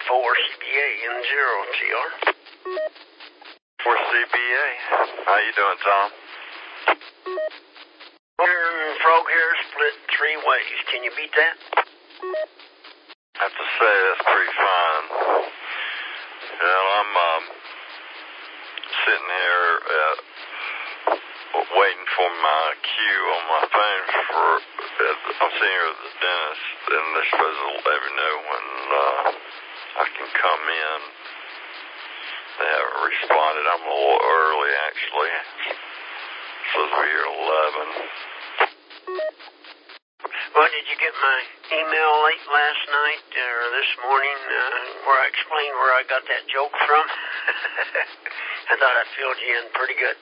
CBA in 0TR. For CBA. How you doing, Tom? Here and Frog Hair split 3 ways. Can you beat that? I have to say that's pretty fine. Well, I'm sitting here waiting for my cue on my phone I'm sitting here at the dentist, and they're supposed to let me know when I can come in. They haven't responded. I'm a little early, actually. Supposed to be here at 11. Well, did you get my email late last night or this morning where I explained where I got that joke from? I thought I filled you in pretty good.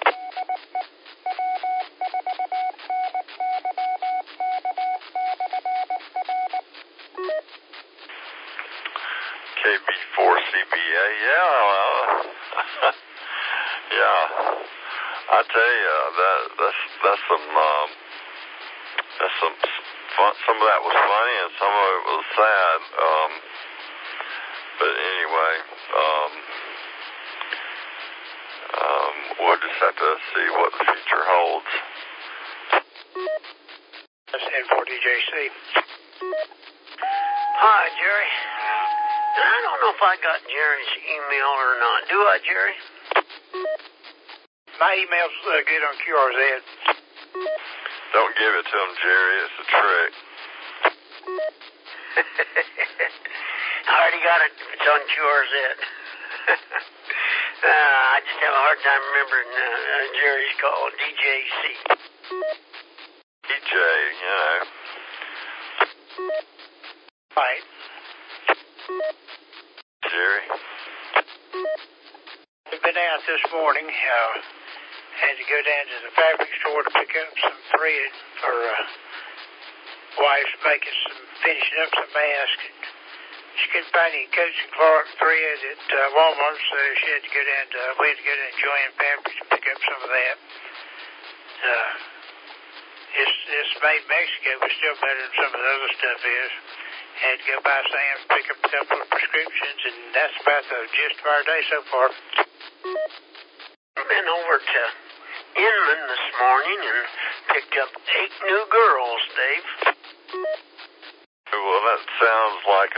KB4CBA, yeah. Yeah. I tell you, that's some fun. Some of that was funny and some of it was sad. But anyway, we'll just have to see what the future holds. That's N4DJC. Hi, Jerry. I don't know if I got Jerry's email or not. Do I, Jerry? My email's good on QRZ. Don't give it to him, Jerry. It's a trick. I already got it. It's on QRZ. I just have a hard time remembering Jerry's call, DJC. DJ, you know. Right. Jerry? We've been out this morning. Had to go down to the fabric store to pick up some thread for wife's finishing up some masks. She couldn't find any Coats and Clark thread at Walmart, so we had to go down to Joanne Fabrics and pick up some of that. It's made in Mexico, but still better than some of the other stuff is. Had to go by Sam's, pick up a couple of prescriptions, and that's about the gist of our day so far. I've been over to Inman this morning and picked up 8 new girls, Dave. Well, that sounds like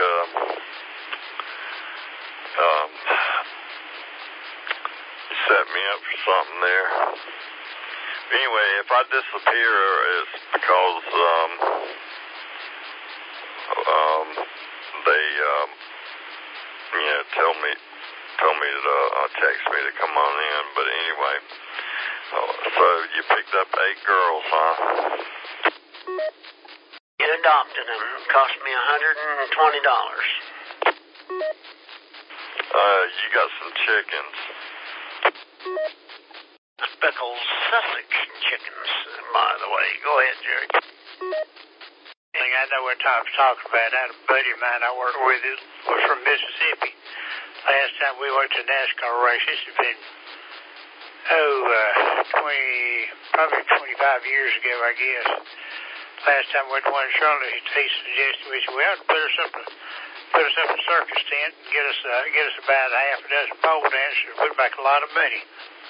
you set me up for something there. Anyway, if I disappear, it's because they tell me to text me to come on in. But anyway, so you picked up 8 girls, huh? It adopted them. It cost me $120. You got some chickens. Speckled Sussex chickens, by the way. Go ahead, Jerry. I know what Tom's talking about. I had a buddy of mine I worked with who was from Mississippi. Last time we went to NASCAR race, this has been, probably 25 years ago, I guess. Last time we went to one in Charlotte, he suggested we ought to put us up a circus tent and get us about a half a dozen pole dancers. We'd make a lot of money.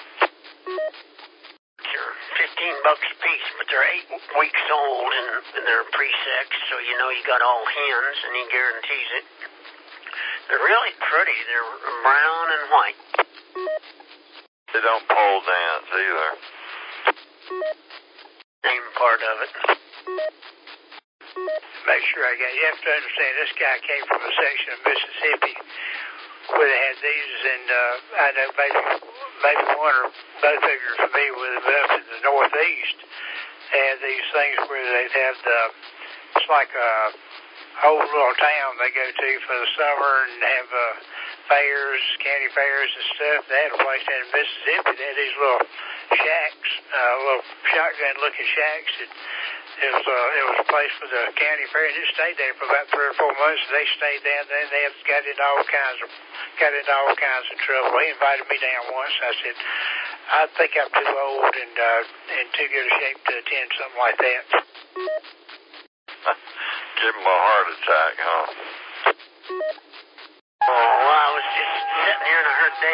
They're $15 a piece, but they're 8 weeks old and they're pre-sex, so you know you got all hens, and he guarantees it. They're really pretty. They're brown and white. They don't pole dance either. Same part of it. Make sure you have to understand, this guy came from a section of Mississippi where they had these, and I know maybe one or both of you are familiar with it, but up in the Northeast, they had these things where they'd have it's like a whole little town they go to for the summer and have fairs, county fairs and stuff. They had a place down in Mississippi. They had these little shacks, little shotgun-looking shacks. It was a place for the county fair, and it stayed there for about 3 or 4 months. They stayed down there, and they got into all kinds of trouble. They invited me down once. I said, I think I'm too old and in too good a shape to attend something like that. Give him a heart attack, huh?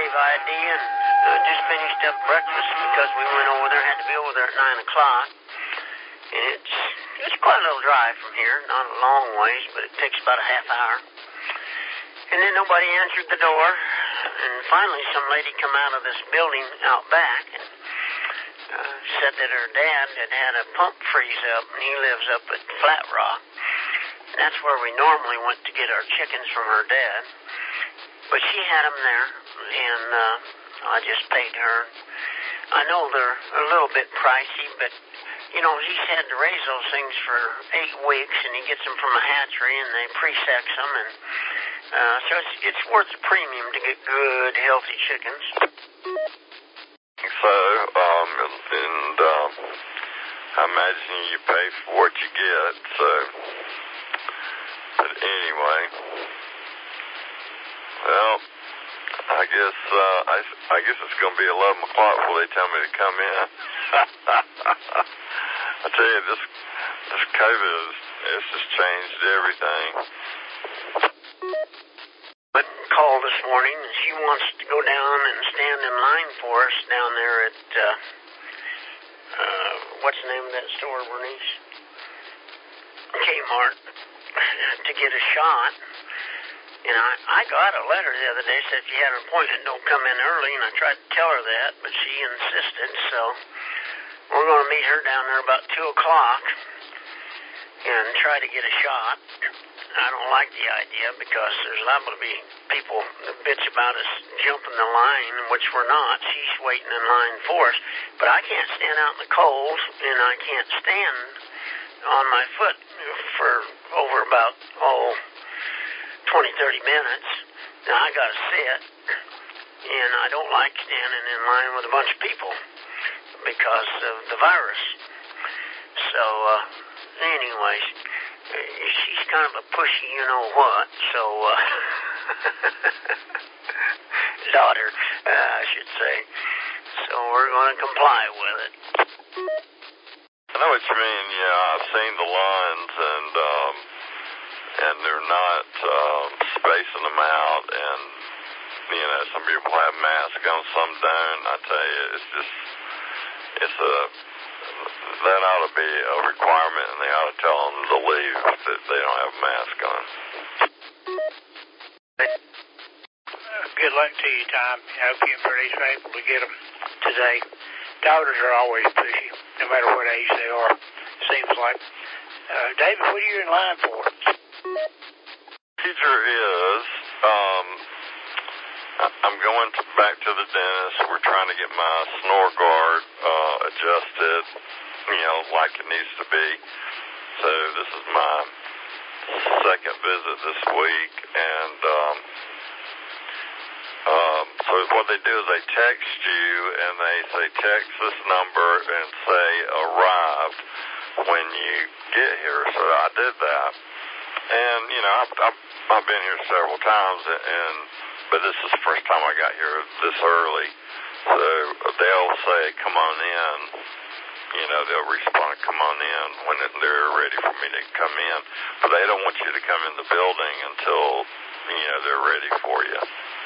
Dave idea, and just finished up breakfast because we went over there, had to be over there at 9 o'clock. And it's quite a little drive from here, not a long ways, but it takes about a half hour. And then nobody answered the door, and finally some lady come out of this building out back and said that her dad had a pump freeze up, and he lives up at Flat Rock. And that's where we normally went to get our chickens from her dad. But she had them there, and I just paid her. I know they're a little bit pricey, but, you know, he's had to raise those things for 8 weeks, and he gets them from a hatchery, and they pre-sex them, and so it's worth the premium to get good, healthy chickens. So, I imagine you pay for what you get, so, but anyway, well, I guess it's going to be 11 o'clock before they tell me to come in. I tell you, this COVID, it's just changed everything. I called this morning, and she wants to go down and stand in line for us down there at, what's the name of that store, Bernice? Kmart, to get a shot. And I got a letter the other day, said if you had an appointment, don't come in early, and I tried to tell her that, but she insisted, so we're going to meet her down there about 2 o'clock and try to get a shot. I don't like the idea because there's liable to be people that bitch about us jumping the line, which we're not. She's waiting in line for us. But I can't stand out in the cold, and I can't stand on my foot for over about, 20, 30 minutes. Now, I got to sit, and I don't like standing in line with a bunch of people because of the virus. So, anyways, she's kind of a pushy you-know-what, so, daughter, I should say. So we're going to comply with it. I know what you mean. Yeah, I've seen the lines, and they're not spacing them out, and some people have masks on, some don't. I tell you, that ought to be a requirement, and they ought to tell them to leave if they don't have a mask on. Good luck to you, Tom. I hope you and Bernice are able to get them today. Daughters are always pushy, no matter what age they are, seems like. David, what are you in line for? Procedure is, I'm going back to the dentist. We're trying to get my snore guard adjusted, like it needs to be. So this is my second visit this week, and so what they do is they text you, and they say text this number and say arrived when you get here. So I did that, and I've been here several times, but this is the first time I got here this early. So they'll say come on in. They'll respond, come on in when they're ready for me to come in. But they don't want you to come in the building until, they're ready for you.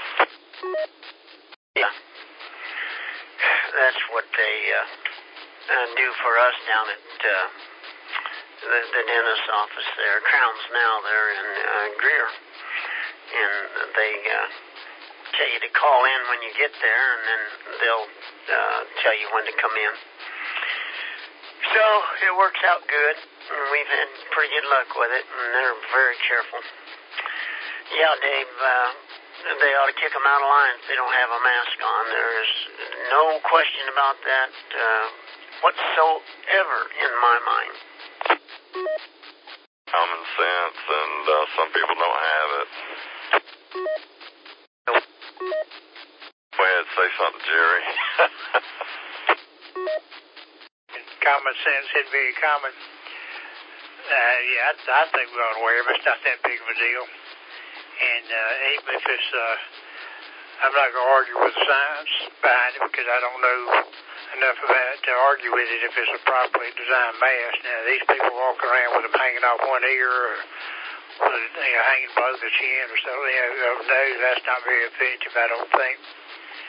Yeah. That's what they do for us down at the dentist's office there, Crowns Now there in Greer. And they tell you to call in when you get there, and then they'll tell you when to come in. So it works out good, and we've had pretty good luck with it, and they're very careful. Yeah, Dave, they ought to kick them out of line if they don't have a mask on. There's no question about that whatsoever in my mind. Common sense, and some people don't have it. Go ahead, say something, Jerry. Common sense isn't very common. I think we ought to wear them. It's not that big of a deal. And even if it's, I'm not going to argue with the science behind it because I don't know enough about it to argue with it if it's a properly designed mask. Now, these people walking around with them hanging off one ear or with hanging below the chin or something, nose, that's not very effective, I don't think.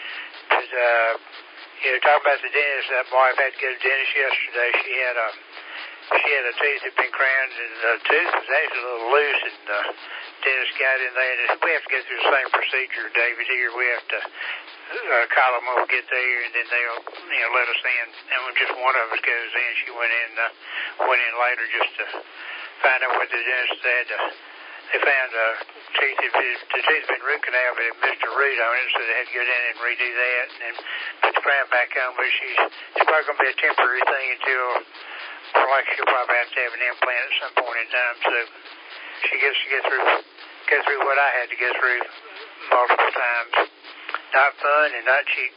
But, talking about the dentist, that wife had to go to the dentist yesterday. She had a tooth that had been crowned, and the tooth was actually a little loose, and the dentist got in there. And we have to go through the same procedure, David. Here we have to call them when we get there, and then they'll let us in. And when just one of us goes in, she went in later just to find out what the dentist said. They found the tooth had been root canal, but it missed a root on it, so they had to go down and redo that, and then put the crown back on. But it's probably going to be a temporary thing until, like, she'll probably have to have an implant at some point in time. So she gets to go through what I had to go through multiple times. Not fun and not cheap.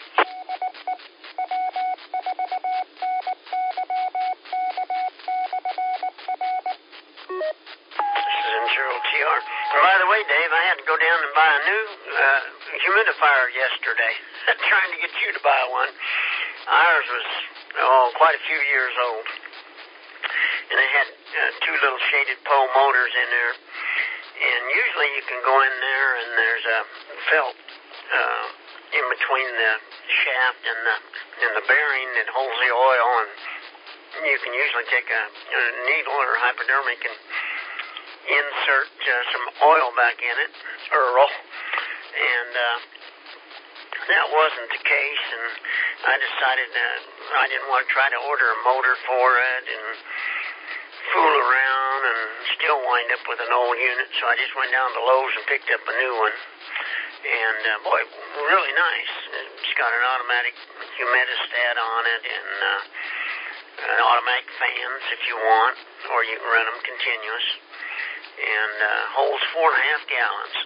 And by the way, Dave, I had to go down and buy a new humidifier yesterday. Trying to get you to buy one. Ours was quite a few years old, and it had two little shaded pole motors in there. And usually you can go in there and there's a felt in between the shaft and the bearing that holds the oil, and you can usually take a needle or hypodermic and insert some oil back in it, and that wasn't the case, and I decided that I didn't want to try to order a motor for it and fool around and still wind up with an old unit, so I just went down to Lowe's and picked up a new one, and boy, really nice. It's got an automatic humidistat on it and automatic fans if you want, or you can run them continuous. And holds 4.5 gallons.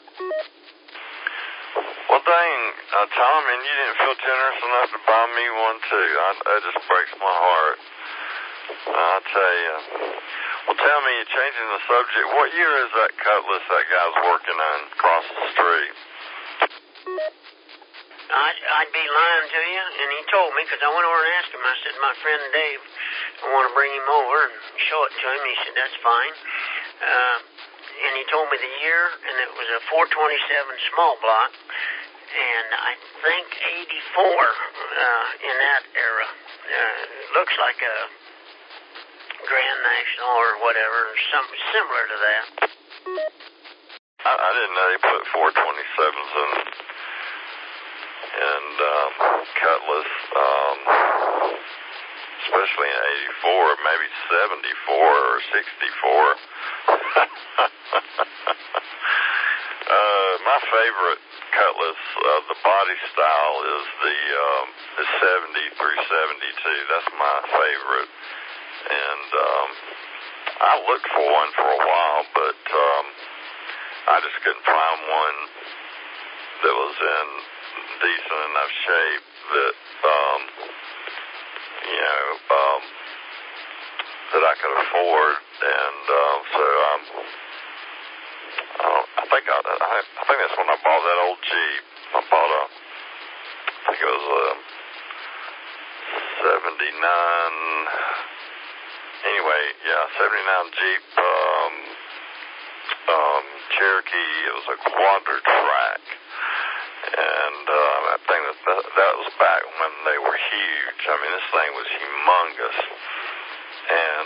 Well, dang, Tom, and you didn't feel generous enough to buy me one, too. That just breaks my heart. I'll tell you. Well, tell me, you're changing the subject. What year is that Cutlass that guy's working on across the street? I'd be lying to you, and he told me, because I went over and asked him. I said, my friend Dave, I want to bring him over and show it to him. He said, that's fine. And he told me the year, and it was a 427 small block, and I think 84 in that era. Looks like a Grand National or whatever, something similar to that. I didn't know they put 427s in Cutlass, especially in 84, maybe 74 or 64. My favorite Cutlass, the body style is the 70 through 72. That's my favorite, and I looked for one for a while, but I just couldn't find one that was in decent enough shape that that I could afford, and so I think that's when I bought that old Jeep. I bought I think it was a 79. Anyway, yeah, 79 Jeep Cherokee. It was a quadra-track, and I think that was back when they were huge. I mean, this thing was humongous, and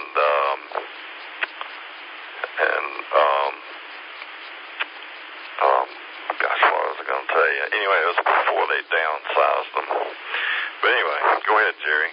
gosh, what was I going to tell you? Anyway, it was before they downsized them. But anyway, go ahead, Jerry.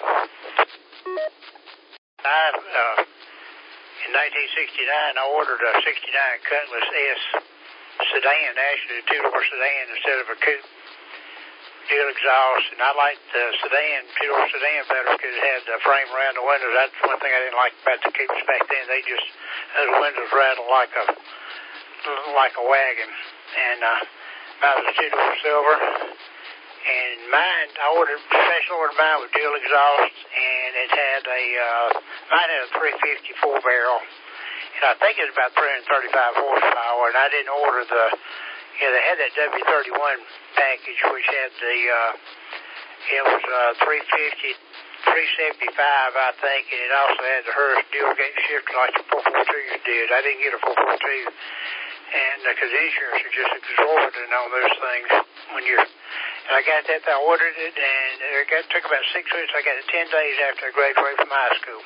In 1969, I ordered a 69 Cutlass S sedan, actually a two-door sedan instead of a coupe. Dual exhaust, and I liked the two-door sedan better because it had the frame around the windows. That's one thing I didn't like about the coupes back then. Those windows rattled like a wagon. And mine was two-door silver. And mine, I special ordered mine with dual exhaust, and it had mine had a 354 barrel, and I think it was about 335 horsepower, and I didn't order they had that W31 package, which had it was 350, 375, I think, and it also had the Hurst dual gate shifter like the 442s did. I didn't get a 442, and because insurance is just exorbitant on those things when you're And I got that, I ordered it, and it took about 6 weeks. I got it 10 days after I graduated from high school.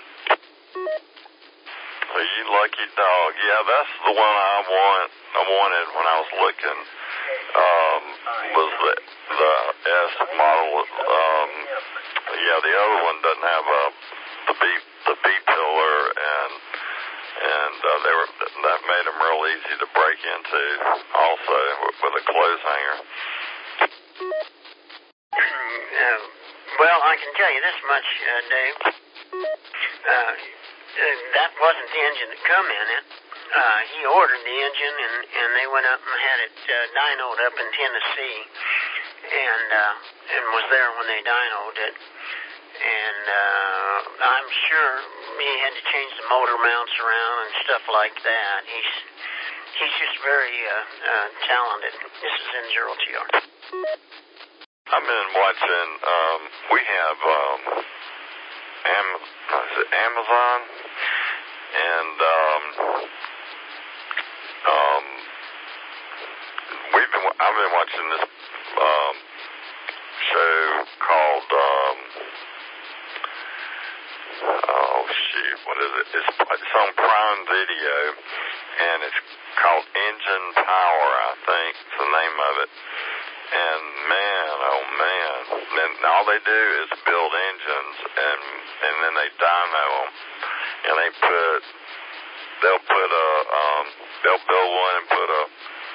Well, you lucky dog. Yeah, that's the one I wanted when I was looking. Was the S model. Yeah, the other one doesn't have the B pillar, and that made them real easy to break into. Also, with a clothes hanger. Well, I can tell you this much, Dave. That wasn't the engine that come in it. He ordered the engine, and they went up and had it dynoed up in Tennessee, and was there when they dynoed it. And I'm sure he had to change the motor mounts around and stuff like that. He's just very talented. This is N0TR. I've been watching. We have Amazon, and I've been watching this show called what is it? It's on Prime Video, and it's called Engine Power, I think. It's the name of it. And man, oh man, then all they do is build engines, and then they dyno them, and they'll build one and put a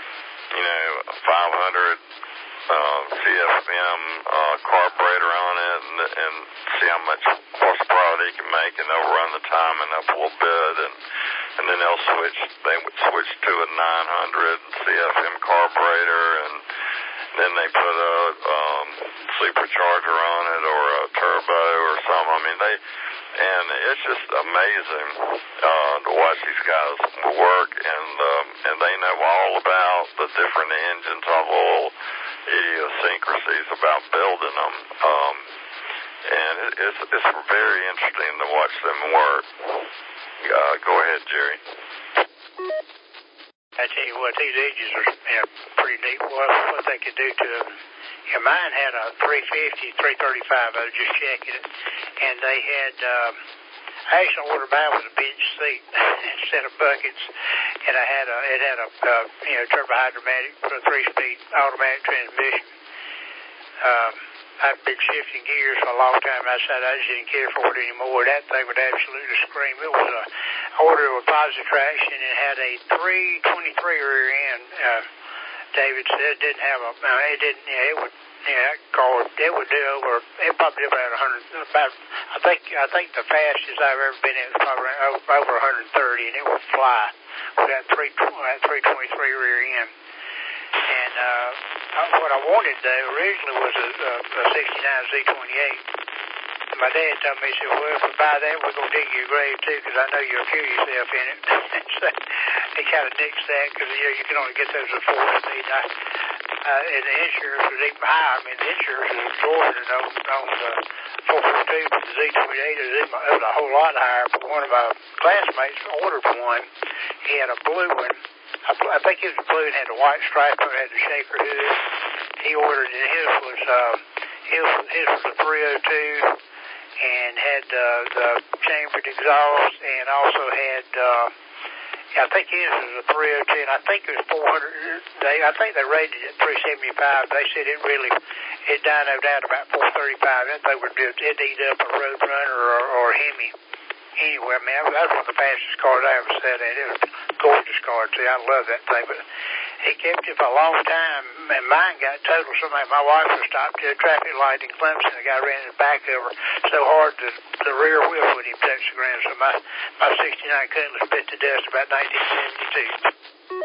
500 CFM carburetor on it, and see how much horsepower they can make, and they'll run the timing up a little bit, and then they would switch to a 900 CFM carburetor, and then they put a supercharger on it or a turbo or something. I mean, and it's just amazing to watch these guys work, and they know all about the different engines, all the little idiosyncrasies about building them. And it's very interesting to watch them work. Go ahead, Jerry. I tell you what, these engines are pretty neat. What they could do to them. Yeah, mine had a 350, 335. I was just checking it, and they had. I actually ordered mine with a bench seat instead of buckets, and it had a turbo hydromatic for a 3-speed automatic transmission. I've been shifting gears for a long time. I said I just didn't care for it anymore. That thing would absolutely scream. It was I ordered it with positive traction. It had a 323 rear end. David said it didn't have a. It didn't. It would. It would do over. It probably did about 100. I think the fastest I've ever been in was probably over 130, and it would fly with that 323 rear end. And what I wanted though originally was a 69 Z28. My dad told me, he said, well, if we buy that, we're going to dig your grave too, because I know you'll kill yourself in it. So he kind of nixed that, because you can only get those at 4-speed. And the insurance was even higher. I mean, the insurance was Jordan on the 442, but the Z28 was a whole lot higher. But one of my classmates ordered one. He had a blue one. I think it was blue and had a white stripe on it, had the shaker hood. He ordered it. His was a 302 and had the chambered exhaust, and also had I think his was a 302, and I think it was 400. I think they rated it at 375. They said it dynoed out about 435. That thing would eat up a Roadrunner or a Hemi. Anyway, I mean, that was one of the fastest cars I ever sat in. It was a gorgeous car, too. I love that thing. But he kept it for a long time, and mine got totaled. My wife was stopped at a traffic light in Clemson. The guy ran in the back of her so hard that the rear wheel wouldn't even touch the ground. So my 69 Cutlass bit to dust about 1972.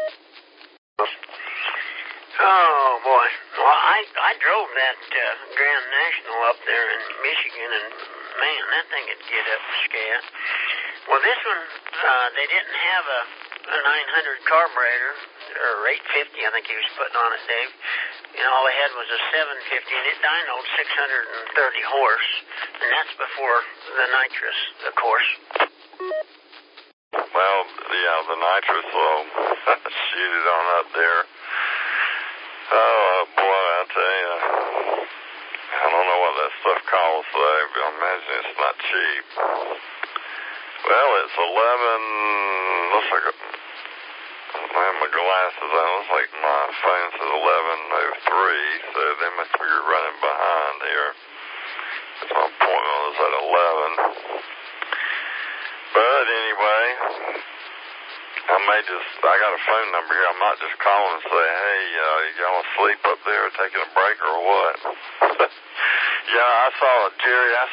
Oh, boy. Well, I drove that Grand National up there in Michigan, and, man, that thing could get up scat. Well, this one, they didn't have a 900 carburetor, or 850, I think he was putting on it, Dave. And all they had was a 750, and it dynoed 630 horse, and that's before the nitrous, of course. Well, yeah, the nitrous will shoot it on up there. Oh, boy, I tell you. so I imagine it's not cheap. Well, it's 11, looks like I have my glasses on. Looks like my phone says 11:03, so they must be running behind here. My appointment was at 11. But anyway, I got a phone number here. I might just call and say, hey, y'all asleep up there taking a break or what? Yeah, Jerry, I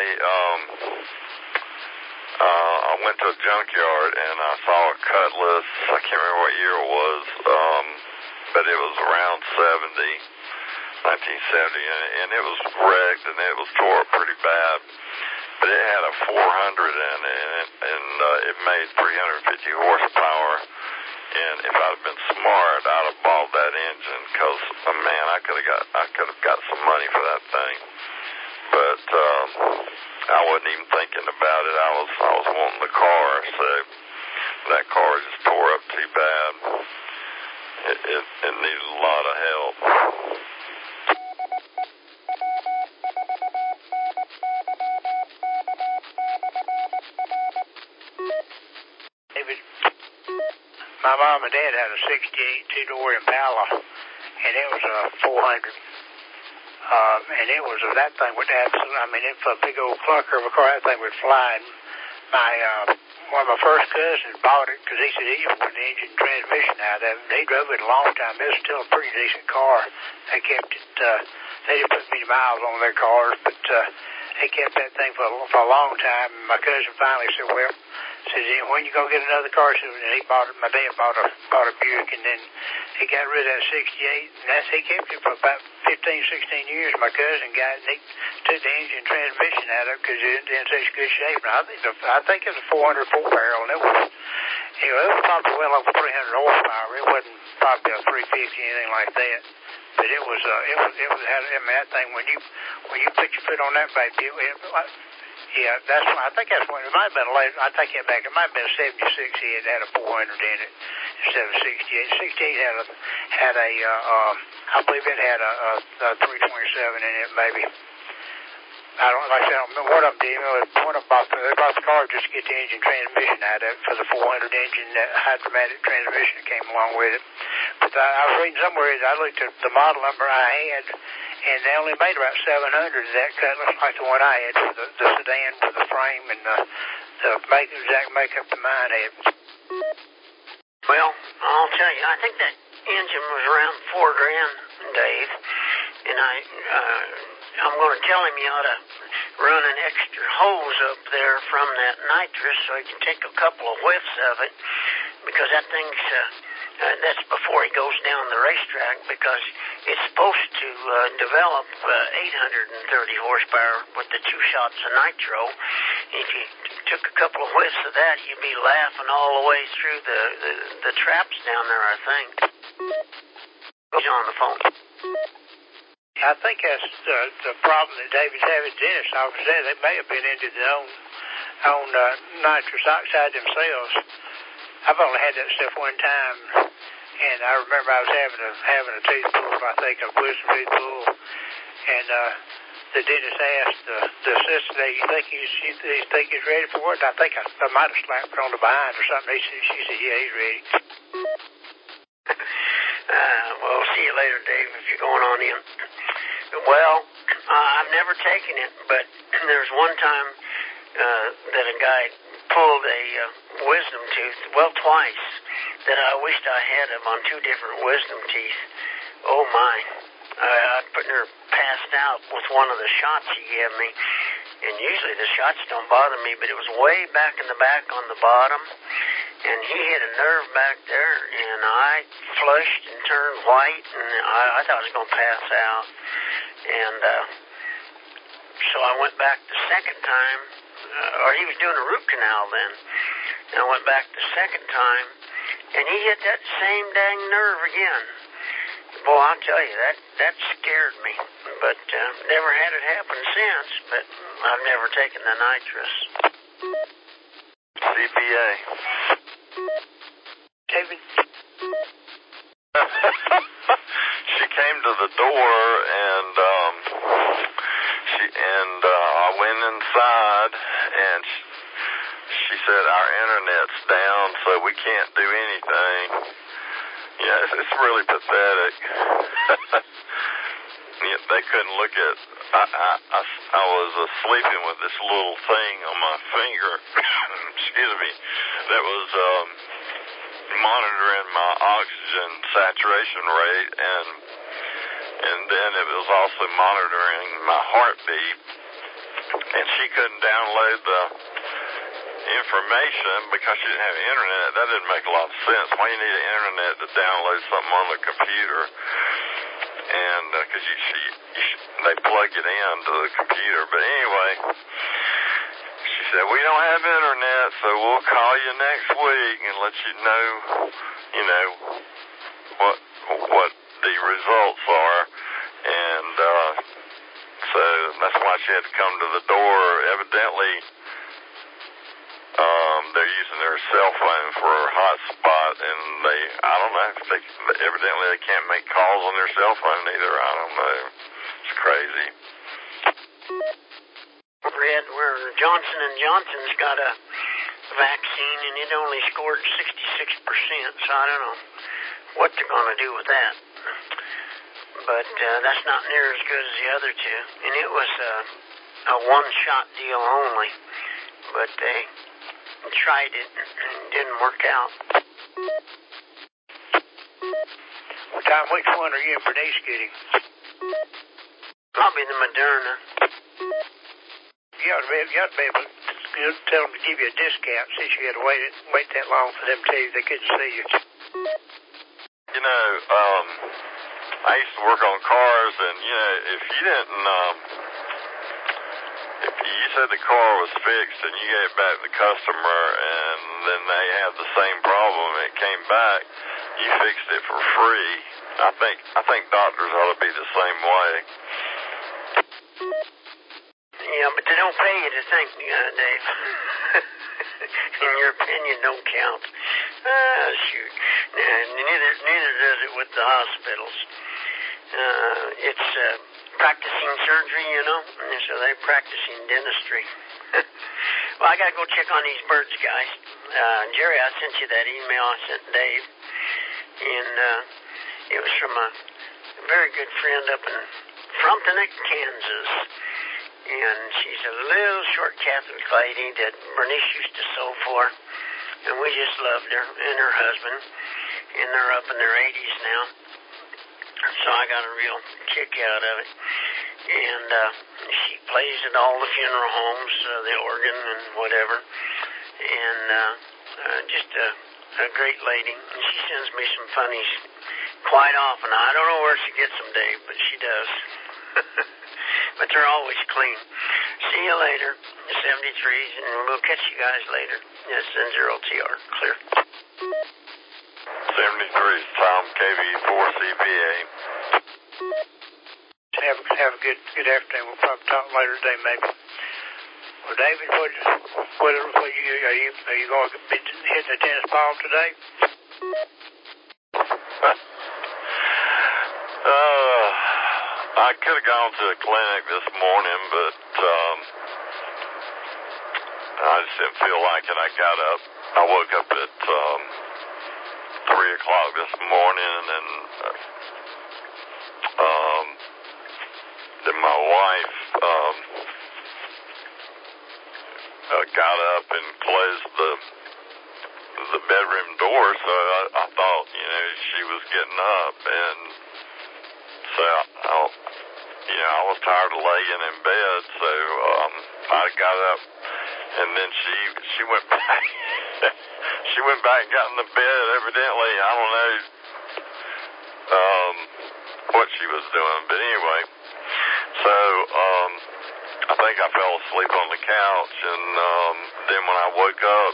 went to a junkyard and I saw a Cutlass. I can't remember what year it was, but it was around 1970, and it was wrecked and it was tore up pretty bad. But it had a 400 in it, and it made 350 horsepower. And if I'd have been smart, I'd have bought that engine, because man, I could have got some money for that thing. But I wasn't even thinking about it. I was wanting the car, so that car just tore up too bad. It needed a lot of help. My mom and dad had a 68 two-door Impala, and it was a 400. And it was that thing would it for a big old clunker of a car, that thing would fly. And one of my first cousins bought it because he said he wanted the engine transmission out of it. They drove it a long time. It was still a pretty decent car. They kept it. They didn't put many miles on their cars, but they kept that thing for a long time. And my cousin finally said, well, when you gonna get another car? So he bought it. My dad bought a Buick, and then he got rid of that 68, and he kept it for about 15, 16 years. My cousin got it, and he took the engine transmission out of it because it was in such good shape. And I think it was a 404 barrel, and it was probably well over 300 horsepower. It wasn't probably a 350 anything like that. But it was that thing when you put your foot on that baby. Yeah, I think that's when it might have been later. I take that back. It might have been 76. He had a 400 in it instead of 68. 68 had a I believe it had a 327 in it, maybe. I don't remember what of them did. One of them they bought the car just to get the engine transmission out of it for the 400 engine, that hydromatic transmission that came along with it. But I was reading somewhere, I looked at the model number I had, and they only made about 700 of that Cutlass, like the one I had, for the sedan with the frame and the exact makeup that mine had. Well, I'll tell you, I think that engine was around $4,000, Dave, and I'm going to tell him you ought to run an extra hose up there from that nitrous so he can take a couple of whiffs of it, because that thing's that's before he goes down the racetrack, because it's supposed to develop 830 horsepower with the 2 shots of nitro. If you took a couple of whiffs of that, you'd be laughing all the way through the traps down there, I think. He's on the phone. I think that's the problem that David's having. Dentist office there, they may have been into their own nitrous oxide themselves. I've only had that stuff one time, and I remember I was having a tooth pull, I think a wisdom tooth pull, and the dentist asked the assistant, you think he's ready for it? I think I might have slapped her on the behind or something. She said, yeah, he's ready. Well, see you later, Dave, if you're going on in. Well, I've never taken it, but there's one time that a guy pulled a wisdom tooth, well, twice, that I wished I had him on 2 different wisdom teeth. Oh, my. I pretty near passed out with one of the shots he gave me, and usually the shots don't bother me, but it was way back in the back on the bottom, and he hit a nerve back there, and I flushed and turned white, and I thought I was going to pass out. And so I went back the second time, or he was doing a root canal then, and I went back the second time, and he hit that same dang nerve again. Boy, I'll tell you, that scared me, but never had it happen since, but I've never taken the nitrous. CPA. David? She came to the door, and went inside, and she said, our internet's down, so we can't do anything. Yeah, it's really pathetic. They couldn't look at... I was sleeping with this little thing on my finger, excuse me, that was monitoring my oxygen saturation rate, and then it was also monitoring my heartbeat, and she couldn't download the information because she didn't have internet. That didn't make a lot of sense. Why do you need an internet to download something on the computer? And because they plug it into the computer. But anyway, she said, we don't have internet, so we'll call you next week and let you know, what the results are. And so that's why she had to come to the door. Evidently, they're using their cell phone for a hotspot, and I don't know, evidently they can't make calls on their cell phone either. I don't know. It's crazy. I read where Johnson & Johnson's got a vaccine, and it only scored 66%, so I don't know what they're going to do with that. But that's not near as good as the other two, and it was a one-shot deal only, but they tried it and didn't work out. Tom, which one are you and Bernice getting? Probably the Moderna. You ought to be able to tell them to give you a discount since you had to wait that long for them to tell you they couldn't see you. I used to work on cars, and, if you didn't, if you said the car was fixed and you gave it back to the customer and then they had the same problem and it came back, you fixed it for free. I think doctors ought to be the same way. Yeah, but they don't pay you to think, Dave. In your opinion, don't count. Shoot. Neither does it with the hospitals. It's practicing surgery, so they're practicing dentistry. Well, I got to go check on these birds, guys. Jerry, I sent you that email I sent Dave, and it was from a very good friend up in Frontenac, Kansas. And she's a little short Catholic lady that Bernice used to sew for, and we just loved her and her husband, and they're up in their 80s now. So I got a real kick out of it. And she plays at all the funeral homes, the organ and whatever. And just a great lady. And she sends me some funnies quite often. I don't know where she gets them, Dave, but she does. But they're always clean. See you later, 73s, and we'll catch you guys later. Yes, N0TR, clear. 73's Tom, KV4CPA. Have a good afternoon. We'll probably talk later today, maybe. Well, David, are you going to be hitting the tennis ball today? I could have gone to a clinic this morning, but I just didn't feel like it. I woke up at 3 o'clock this morning, and then my wife got up and closed the bedroom door, so I thought, she was getting up, and so I was tired of laying in bed, so I got up, and then she went back. She went back and got in the bed. Evidently, I don't know what she was doing, but anyway. So I think I fell asleep on the couch, and then when I woke up,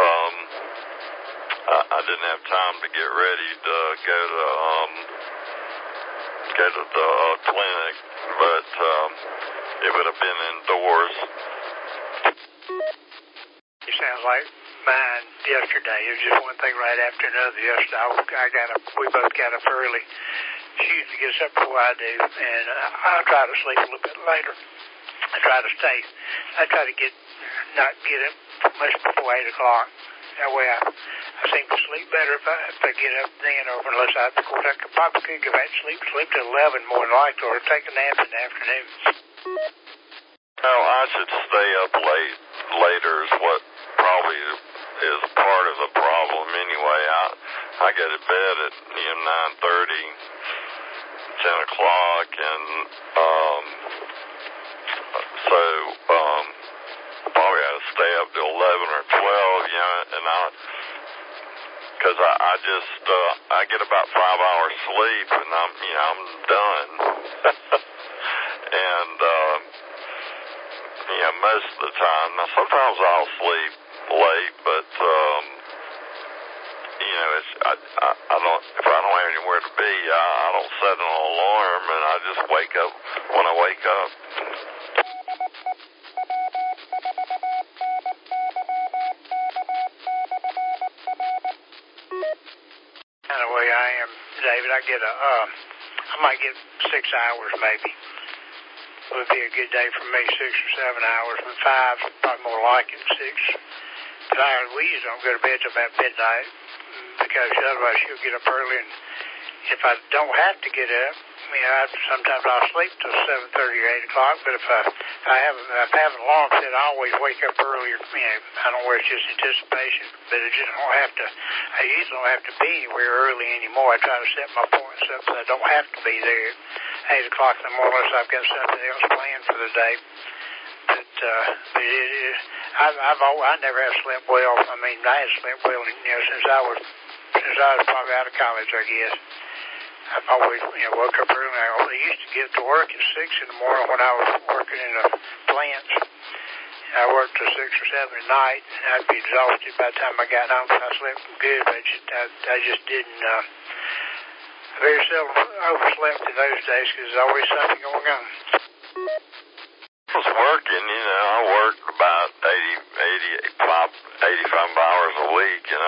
I didn't have time to get ready to go to the clinic, but it would have been indoors. It sounds like mine yesterday. It was just one thing right after another. Yesterday, we both got up early. She usually gets up before I do, and I'll try to sleep a little bit later. I try to not get up much before 8 o'clock. That way I seem to sleep better if I get up then, or unless of course, I could probably go back to sleep till 11 more than likely, or take a nap in the afternoon. Well, I should stay up later is what probably is part of the problem anyway. I get to bed at 9:30, 10 o'clock, and so probably got to stay up till 11 or 12, and because I get about 5 hours sleep, and I'm done. And most of the time, now sometimes I'll sleep late, but I don't. If I don't have anywhere to be, I don't set an alarm, and I just wake up when I wake up. Kind of way I am, David. I might get 6 hours maybe. It would be a good day for me, 6 or 7 hours, but 5's probably more like it, 6. But we usually don't go to bed till about midnight, because otherwise she'll get up early, and if I don't have to get up, sometimes I'll sleep till 7:30 or 8 o'clock, but if I have an alarm set, I always wake up earlier. I don't know where it's just anticipation, but I usually don't have to be anywhere early anymore. I try to set my appointments up so I don't have to be there at 8 o'clock in the morning unless I've got something else planned for the day. But I never have slept well. I had slept well, since I was probably out of college, I guess. I've always, woke up early. I used to get to work at 6 in the morning when I was working in the plants. I worked till 6 or 7 at night, and I'd be exhausted by the time I got home. So I slept good, but I just didn't. I very seldom overslept in those days because there's always something going on. I was working, I worked about 85 hours a week, and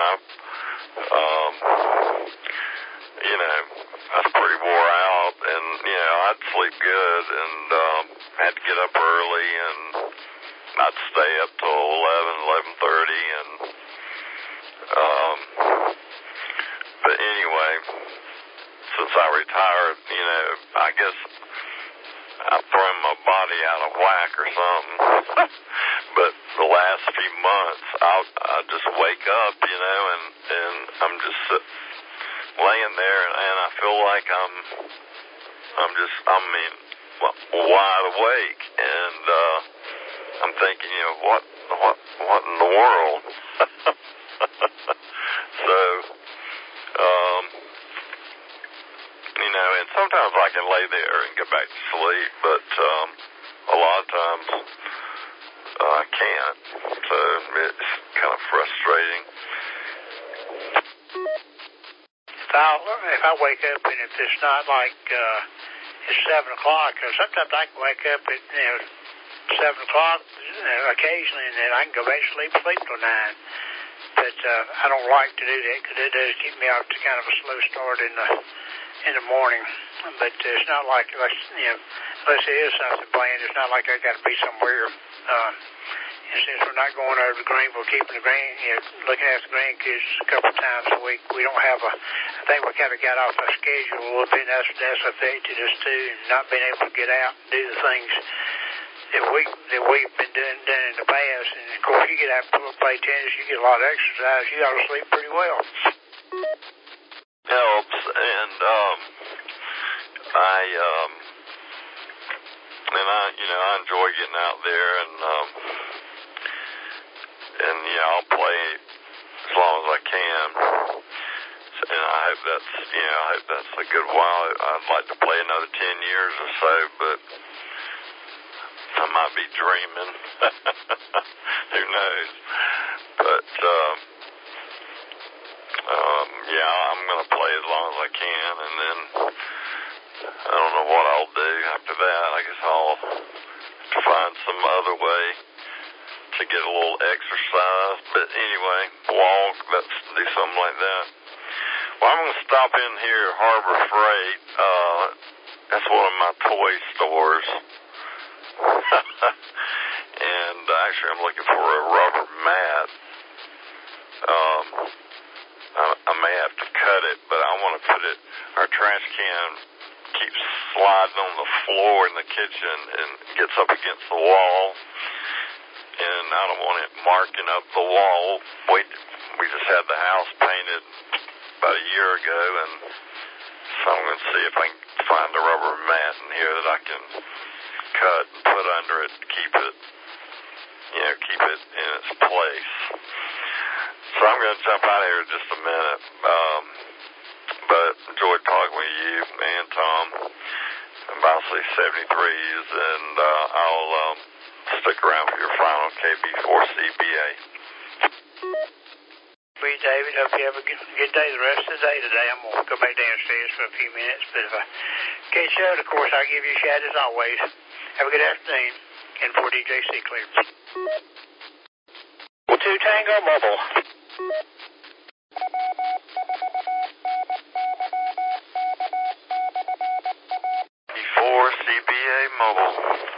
I was pretty wore out, and, I'd sleep good, and had to get up early, and I'd stay up till 11:30, and, but anyway, since I retired, I guess I've thrown my body out of whack or something, but the last few months, I just wake up, and I'm just laying there, and I feel like I'm wide awake, and I'm thinking, what in the world? So, and sometimes I can lay there and get back to sleep, but a lot of times I can't, so it's kind of frustrating. If I wake up and if it's not like it's 7 o'clock, or sometimes I can wake up at 7 o'clock occasionally, and then I can go back to sleep till 9. But I don't like to do that because it does keep me off to kind of a slow start in the morning. But it's not like unless there is something planned, it's not like I got to be somewhere. And since we're not going over to Greenville, keeping looking after the grandkids a couple of times a week, we don't have I think we kind of got off our schedule a little bit. That's affected us too, and not being able to get out and do the things that we've been doing in the past. And of course, you get out and play tennis, you get a lot of exercise, you ought to sleep pretty well. Helps, and I enjoy getting out there, and I'll play as long as I can, and I hope that's a good while. I'd like to play another 10 years or so, but I might be dreaming. Who knows? But I'm going to play as long as I can, and then I don't know what I'll do after that. I guess I'll find some other way to get a little exercise. But anyway, walk, do something like that. Well, I'm going to stop in here at Harbor Freight. That's one of my toy stores. And actually, I'm looking for a rubber mat. I may have to cut it, but I want to put it. Our trash can keeps sliding on the floor in the kitchen and gets up against the wall. And I don't want it marking up the wall. We just had the house painted about a year ago, and so I'm going to see if I can find a rubber mat in here that I can cut and put under it to keep it in its place. So I'm going to jump out of here in just a minute. But enjoyed talking with you and Tom about 73s, and I'll stick around for your final KB4 CBA. Sweet, David. Hope you have a good day the rest of the day today. I'm going to go back downstairs for a few minutes, but if I catch you out, of course, I'll give you a shout as always. Have a good afternoon. And for DJC clear. 2 Tango Mobile. 4 CBA Mobile.